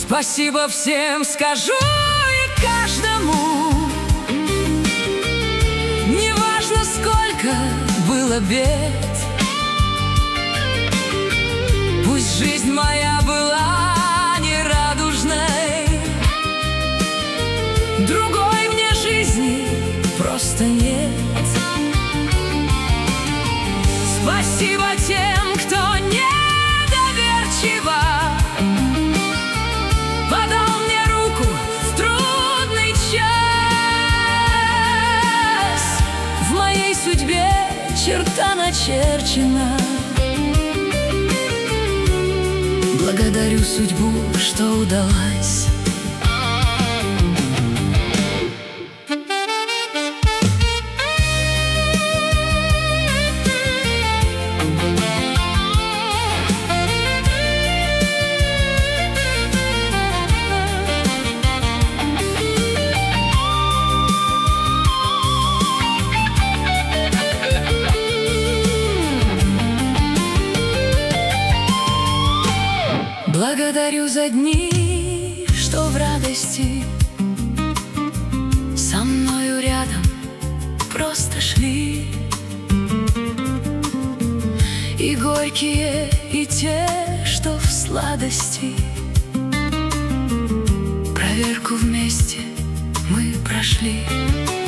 Спасибо всем скажу и каждому, неважно, сколько было бед. Пусть жизнь моя была нерадужной, другой мне жизни просто нет. Спасибо тем, кто недоверчиво подал мне руку в трудный час. В моей судьбе черта начерчена. Благодарю судьбу, что удалась. Благодарю за дни, что в радости со мною рядом просто шли, и горькие, и те, что в сладости. Проверку вместе мы прошли.